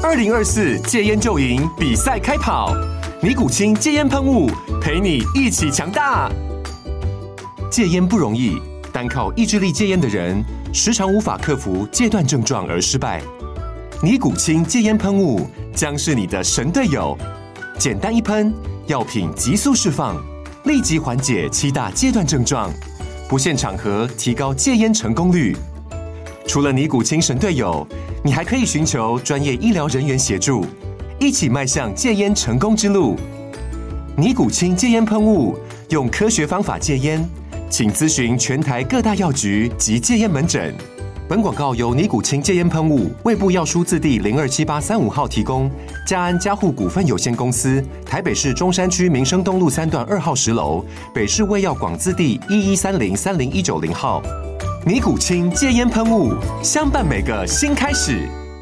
2024戒烟就赢比赛开跑，尼古清戒烟喷雾，陪你一起强大。戒烟不容易，单靠意志力戒烟的人，时常无法克服戒断症状而失败。尼古清戒烟喷雾将是你的神队友，简单一喷，药品急速释放，立即缓解7大戒断症状，不限场合提高戒烟成功率。除了尼古清神队友，你还可以寻求专业医疗人员协助，一起迈向戒烟成功之路。尼古清戒烟喷雾，用科学方法戒烟，请咨询全台各大药局及戒烟门诊。本广告由尼古清戒烟喷雾、卫部药书字第027835号提供，嘉安嘉护股份有限公司，台北市中山区民生东路3段2号10楼，北市卫药广字第1130-30190号。尼古清戒烟喷雾，相伴每个新开始。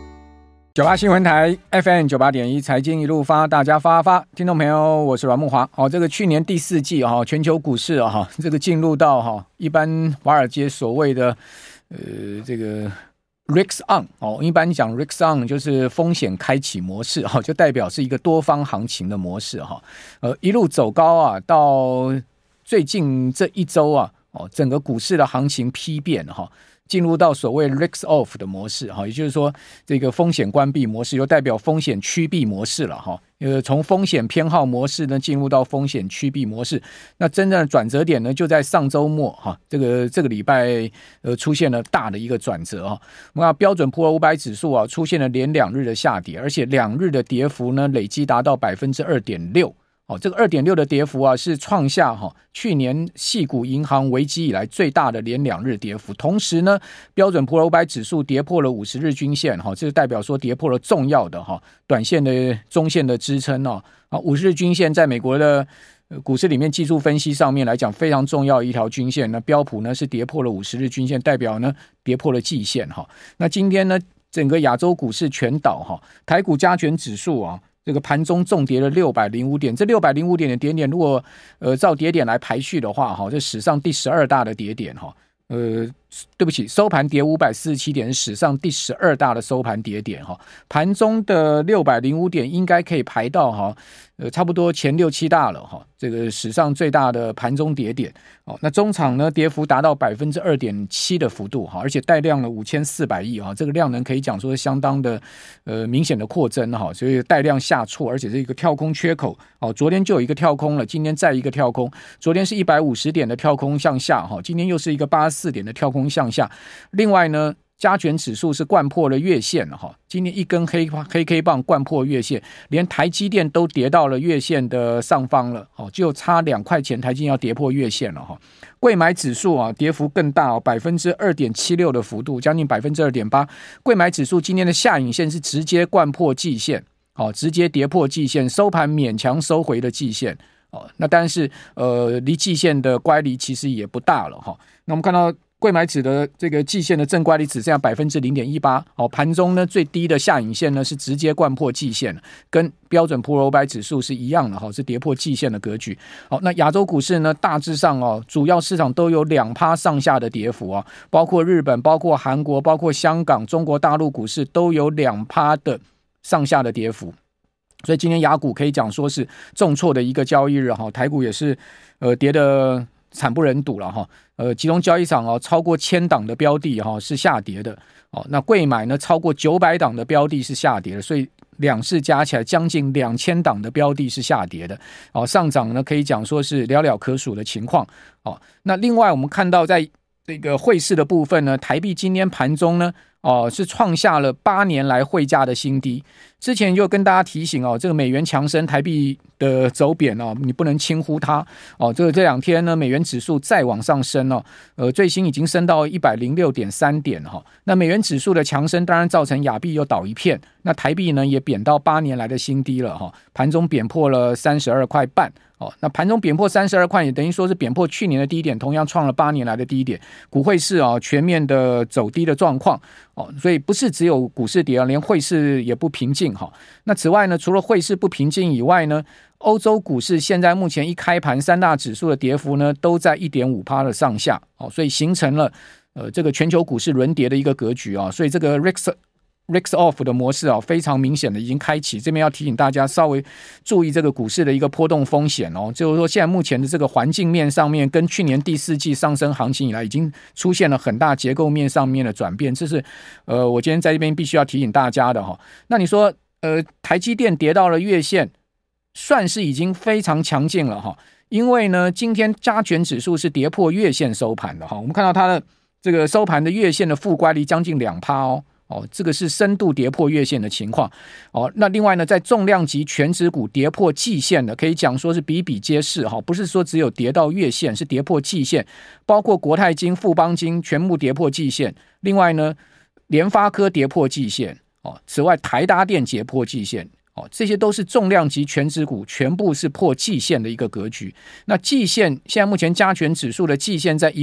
98新闻台 FM 98.1财经一路发，大家发，听众朋友，我是阮慕骅。这个去年第4季全球股市这个进入到一般华尔街所谓的这个 Risk On 一般讲 Risk On 就是风险开启模式就代表是一个多方行情的模式一路走高到最近这一周整个股市的行情批变进入到所谓 Risk Off 的模式也就是说这个风险关闭模式又代表风险趋避模式了从风险偏好模式呢进入到风险趋避模式。那真正的转折点呢就在上周末这个礼拜出现了大的一个转折我们看标准普尔500指数出现了连2日的下跌，而且2日的跌幅呢累积达到 2.6%。这个 2.6 的跌幅是创下去年矽谷银行危机以来最大的连2日跌幅。同时呢，标准普尔500指数跌破了50日均线这代表说跌破了重要的短线的中线的支撑50日均线在美国的股市里面技术分析上面来讲非常重要的一条均线。那标普呢是跌破了50日均线，代表呢跌破了季线那今天呢整个亚洲股市全倒台股加权指数这个盘中重跌了605点，这605点的跌点，如果照跌点来排序的话，这史上第12大的跌点对不起，收盘跌547点，是史上第12大的收盘跌点盘中的605点应该可以排到差不多前6、7大了这个史上最大的盘中跌点那中场呢跌幅达到 2.7% 的幅度而且带量了5400亿这个量能可以讲说相当的明显的扩增所以带量下挫，而且是一个跳空缺口昨天就有一个跳空了，今天再一个跳空，昨天是150点的跳空向下今天又是一个84点的跳空向下。另外呢加权指数是灌破了月线今天一根黑 K 棒灌破月线，连台积电都跌到了月线的上方了就差2块钱台积电要跌破月线了柜买指数跌幅更大2.76% 的幅度，将近 2.8%。 柜买指数今天的下影线是直接灌破季线直接跌破季线，收盘勉强收回了季线那但是离季线的乖离其实也不大了那我们看到柜买指的这个季线的正乖离只剩下 0.18%盘中呢最低的下影线呢是直接灌破季线，跟标准普尔500指数是一样的是跌破季线的格局那亚洲股市呢大致上主要市场都有 2% 上下的跌幅包括日本、包括韩国、包括香港、中国大陆股市都有 2% 的上下的跌幅。所以今天亚股可以讲说是重挫的一个交易日台股也是跌的惨不忍睹了集中交易场超过1000档的标的是下跌的那柜买呢超过900档的标的是下跌的，所以两市加起来将近2000档的标的是下跌的上涨呢可以讲说是寥寥可数的情况那另外我们看到在这个汇市的部分呢，台币今天盘中呢是创下了8年来汇价的新低。之前就跟大家提醒这个美元强升，台币的走贬你不能轻忽它这2天呢，美元指数再往上升最新已经升到 106.3 点那美元指数的强升当然造成亚币又倒一片，那台币呢也贬到8年来的新低了盘中贬破了32块半那盘中贬破32块，也等于说是贬破去年的低点，同样创了8年来的低点。股汇市全面的走低的状况所以不是只有股市跌连汇市也不平静那此外呢，除了汇市不平静以外呢，欧洲股市现在目前一开盘3大指数的跌幅呢都在 1.5% 的上下所以形成了这个全球股市轮跌的一个格局所以这个 Risk risk off 的模式非常明显的已经开启，这边要提醒大家稍微注意这个股市的一个波动风险就是说现在目前的这个环境面上面跟去年第四季上升行情以来已经出现了很大结构面上面的转变，这是我今天在这边必须要提醒大家的那你说台积电跌到了月线，算是已经非常强劲了因为呢今天加权指数是跌破月线收盘的我们看到它的这个收盘的月线的负乖离将近 2% 这个是深度跌破月线的情况那另外呢，在重量级全指股跌破季线的，可以讲说是比比皆是不是说只有跌到月线，是跌破季线，包括国泰金、富邦金全部跌破季线，另外呢，联发科跌破季线此外台达电跌破季线这些都是重量级全指股全部是破季线的一个格局。那季线现在目前加权指数的季线在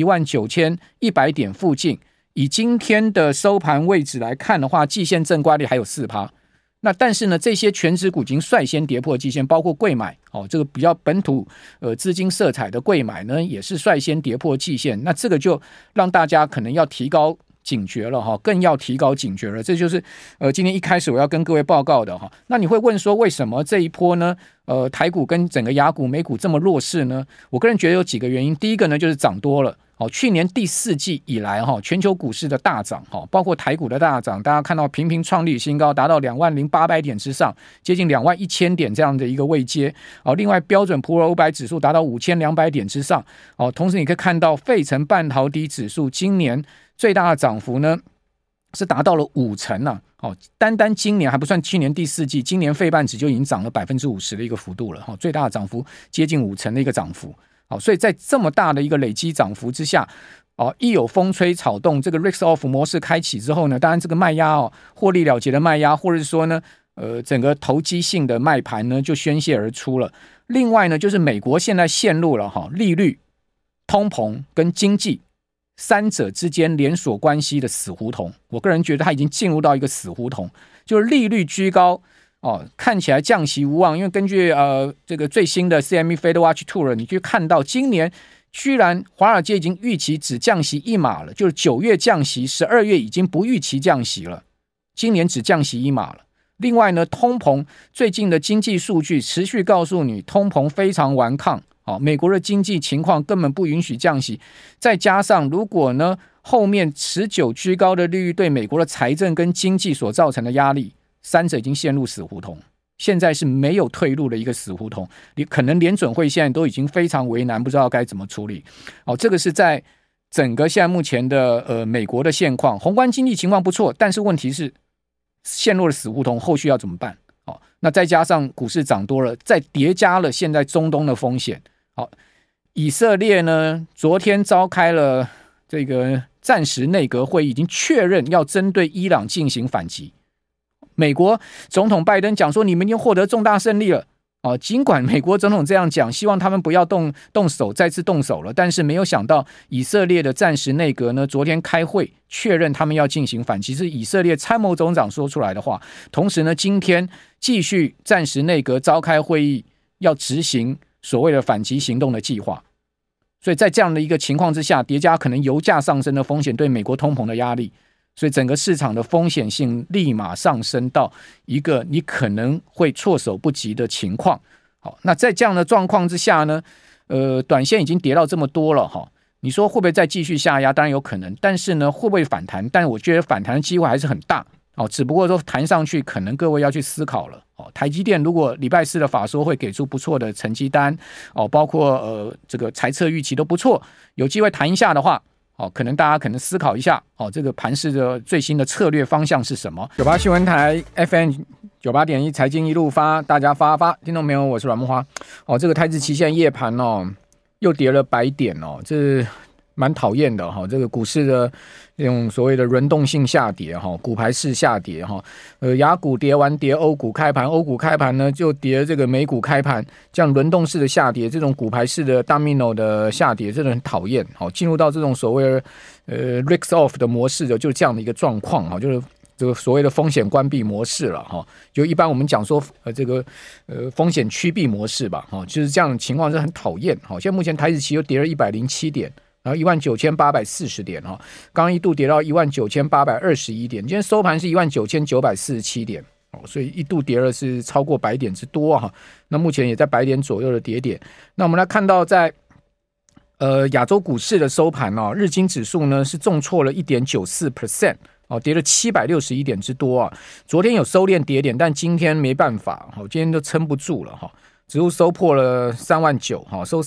19,100 点附近，以今天的收盘位置来看的话，季线正乖离还有 4%。 那但是呢，这些全指股已经率先跌破季线，包括贵买这个比较本土资金色彩的贵买呢，也是率先跌破季线。那这个就让大家可能要提高警觉了更要提高警觉了。这就是今天一开始我要跟各位报告的那你会问说，为什么这一波呢台股跟整个亚股美股这么弱势呢？我个人觉得有几个原因。第一个呢，就是涨多了去年第四季以来全球股市的大涨包括台股的大涨，大家看到频频创历史新高，达到20,800点之上，接近21,000点这样的一个位阶另外标准普尔500指数达到5,200点之上同时你可以看到费城半导体指数今年最大的涨幅呢是达到了50%单今年还不算去年第四季，今年费半指就已经涨了 50% 的一个幅度了最大的涨幅接近50%的一个涨幅所以在这么大的一个累积涨幅之下一有风吹草动，这个 risk off 模式开启之后呢，当然这个卖压获利了结的卖压，或者是说呢整个投机性的卖盘呢就宣泄而出了。另外呢，就是美国现在陷入了利率、通膨跟经济三者之间连锁关系的死胡同。我个人觉得它已经进入到一个死胡同，就是利率居高看起来降息无望，因为根据这个最新的 CME Fed Watch Tour， 你就看到今年居然华尔街已经预期只降息一码了，就是9月降息，12月已经不预期降息了，今年只降息一码了。另外呢，通膨最近的经济数据持续告诉你通膨非常顽抗美国的经济情况根本不允许降息，再加上如果呢后面持久居高的利率对美国的财政跟经济所造成的压力，三者已经陷入死胡同，现在是没有退路的一个死胡同。你可能联准会现在都已经非常为难，不知道该怎么处理这个是在整个现在目前的美国的现况，宏观经济情况不错，但是问题是陷入了死胡同，后续要怎么办那再加上股市涨多了，再叠加了现在中东的风险以色列呢昨天召开了这个暂时内阁会议，已经确认要针对伊朗进行反击。美国总统拜登讲说，你们已经获得重大胜利了尽管美国总统这样讲，希望他们不要动手，再次动手了，但是没有想到以色列的暂时内阁呢昨天开会确认他们要进行反击，是以色列参谋总长说出来的话。同时呢，今天继续暂时内阁召开会议，要执行所谓的反击行动的计划。所以在这样的一个情况之下，叠加可能油价上升的风险对美国通膨的压力，所以整个市场的风险性立马上升到一个你可能会措手不及的情况。好，那在这样的状况之下呢短线已经跌到这么多了你说会不会再继续下压？当然有可能，但是呢会不会反弹？但我觉得反弹的机会还是很大只不过说弹上去可能各位要去思考了台积电如果礼拜四的法说会给出不错的成绩单包括这个财测预期都不错，有机会弹一下的话可能大家可能思考一下这个盘势的最新的策略方向是什么。98新闻台 FM 98.1财经一路发，大家发发，听众朋友，我是阮木花这个台指期现夜盘又跌了100点这蛮讨厌的这个股市的这种所谓的轮动性下跌股牌式下跌亚股跌完跌欧股开盘，欧股开盘呢就跌这个美股开盘，这样轮动式的下跌，这种股牌式的 domino 的下跌真的很讨厌进入到这种所谓的risk off 的模式就是这样的一个状况就是这个所谓的风险关闭模式了就一般我们讲说这个风险趋避模式吧就是这样的情况是很讨厌现在目前台指期又跌了107点然后19840点哈，刚刚一度跌到19821点，今天收盘是19947点。所以一度跌了是超过100点之多哈，那目前也在100点左右的跌点。那我们来看到在亚洲股市的收盘哦，日经指数呢是重挫了 1.94%， 跌了761点之多啊。昨天有收敛跌点，但今天没办法，今天都撑不住了哈。指数收破了39000哈，收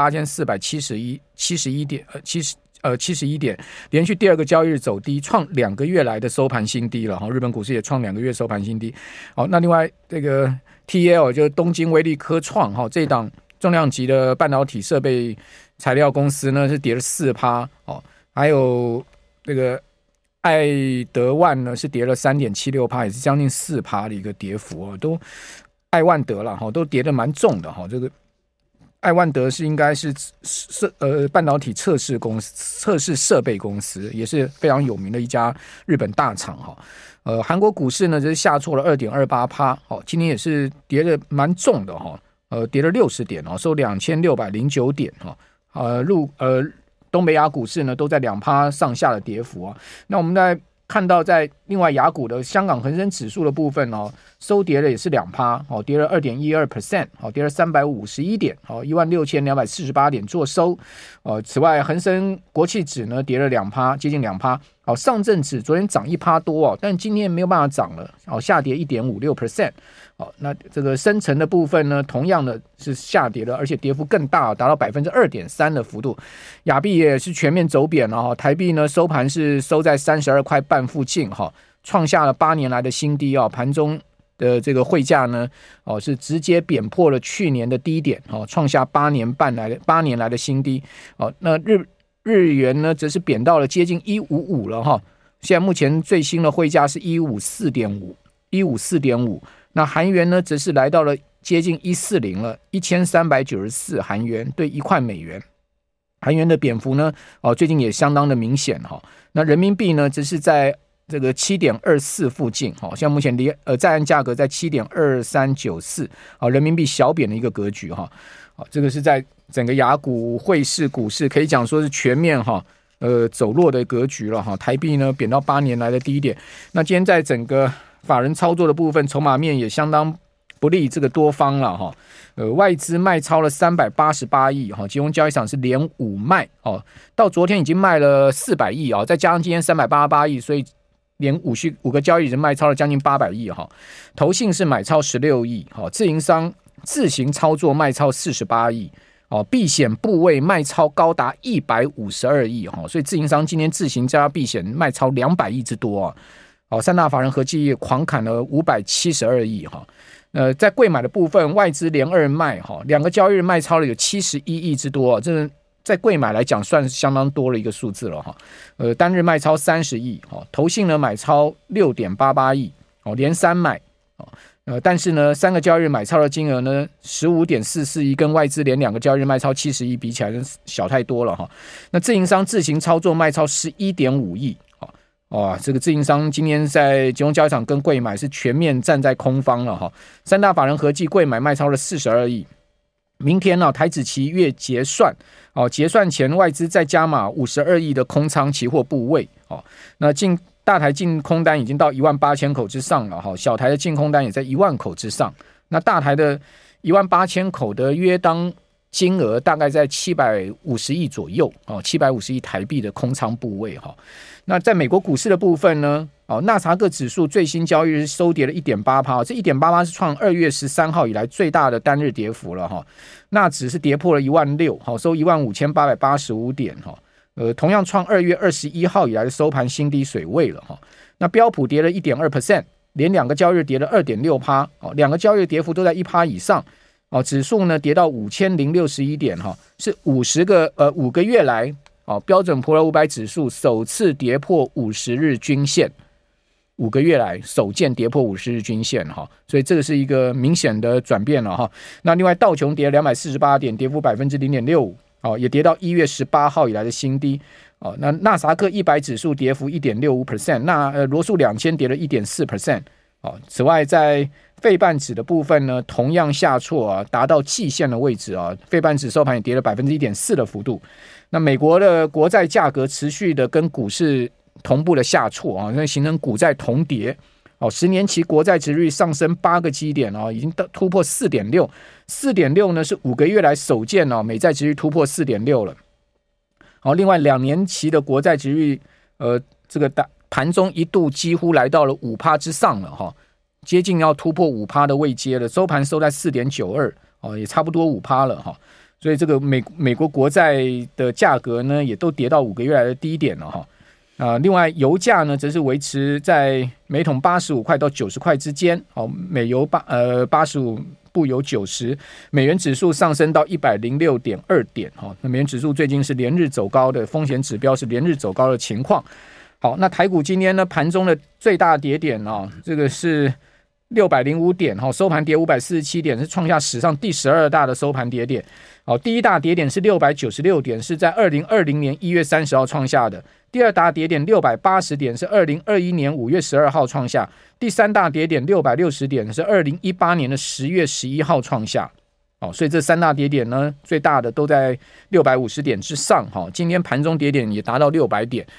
38471点71点，连续第二个交易日走低，创2个月来的收盘新低了哈。日本股市也创2个月收盘新低。好，那另外这个 TL 就是东京威力科创哈，这一档重量级的半导体设备材料公司呢是跌了 4%， 还有这个爱德万呢是跌了 3.76%， 也是将近 4% 的一个跌幅都爱万德了哈，都跌得蛮重的哈。这个爱万德应该是半导体测试设备公司，也是非常有名的一家日本大厂哈。韩国股市呢就是下挫了 2.28%， 今天也是跌得蛮重的哈，跌了60点收2609点哈。东北亚股市呢都在2%上下的跌幅啊。那我们在看到在另外亚股的香港恒生指数的部分收跌了也是2%，跌了 2.12%， 跌了351点，16248点做收。此外恒生国企指呢跌了2%，接近2%。上证指昨天涨1%多但今天没有办法涨了，下跌 1.56%。那这个深成的部分呢同样的是下跌了，而且跌幅更大，达到 2.3% 的幅度。亚币也是全面走贬了，台币呢收盘是收在32块半附近，创下了8年来的新低。盘中的这个汇价呢是直接贬破了去年的低点，创下8年来的新低。那日元呢则是贬到了接近155了哈，现在目前最新的汇价是154.5，那韩元呢则是来到了接近140了，1394韩元对1块美元。韩元的贬幅呢最近也相当的明显哈。那人民币呢则是在这个 7.24 附近，像目前在岸价格在 7.2394， 人民币小贬的一个格局哈。这个是在整个亚股汇市股市可以讲说是全面走弱的格局了哈。台币呢贬到8年来的低点。那今天在整个法人操作的部分，筹码面也相当不利这个多方了哈。外资卖超了388亿哈，集中交易场是连5卖到昨天已经卖了400亿再加上今天388亿，所以连5个交易日卖超了将近800亿哈。投信是买超16亿自营商自行操作卖超48亿避险部位卖超高达152亿所以自营商今天自行加避险卖超200亿之多三大法人合计狂砍了572亿在柜买的部分，外资连2卖2个交易日卖超了有71亿之多这在柜买来讲算是相当多的一个数字了单日卖超30亿投信呢买超 6.88 亿连3买但是呢3个交易日买超的金额呢 15.44 亿，跟外资连2个交易日卖超70亿比起来小太多了那自营商自行操作卖超 11.5 亿这个自营商今天在集中交易场跟柜买是全面站在空方了三大法人合计柜买卖超了42亿。明天台指期月结算结算前外资再加码52亿的空仓期货部位那大台净空单已经到18000口之上了小台的净空单也在10000口之上。那大台的18000口的约当金额大概在750亿左右750亿台币的空仓部位那在美国股市的部分呢纳斯达克指数最新交易日收跌了 1.8%， 这 1.8% 是创2月13号以来最大的单日跌幅了纳指是跌破了16000收15885点同样创2月21号以来的收盘新低水位了那标普跌了 1.2%， 连2个交易日跌了 2.6%， 2个交易日跌幅都在 1% 以上指数呢跌到5061点是5个月来标准普尔500指数首次跌破50日均线，5个月来首见跌破50日均线所以这个是一个明显的转变了那另外道琼跌了248点，跌幅 0.65%也跌到1月18号以来的新低那纳斯达克100指数跌幅 1.65%， 那罗素2000跌了 1.4%此外在费半指的部分呢，同样下挫啊，达到季线的位置啊，费半指收盘也跌了 1.4% 的幅度。那美国的国债价格持续的跟股市同步的下挫啊，那形成股债同跌。10年期国债殖利率上升8个基点已经突破 4.6 呢是5个月来首见美债殖利率突破 4.6 了。另外2年期的国债殖利率这个盘中一度几乎来到了 5% 之上了接近要突破 5% 的位阶了，收盘收在 4.92 也差不多 5% 了所以这个美国国债的价格呢也都跌到5个月来的低点了另外油价呢则是维持在每桶85块到90块之间美油85布油90，美元指数上升到 106.2 点那美元指数最近是连日走高的，风险指标是连日走高的情况。好，那台股今天呢盘中的最大跌点这个是605点收盘跌547点，是创下史上第12大的收盘跌点。第一大跌点是696点，是在2020年1月30号创下的。第二大跌点680点是2021年5月12号创下，第三大跌点660点是2018年的10月11号创下。所以这三大跌点呢，最大的都在650点之上今天盘中跌点也达到600点，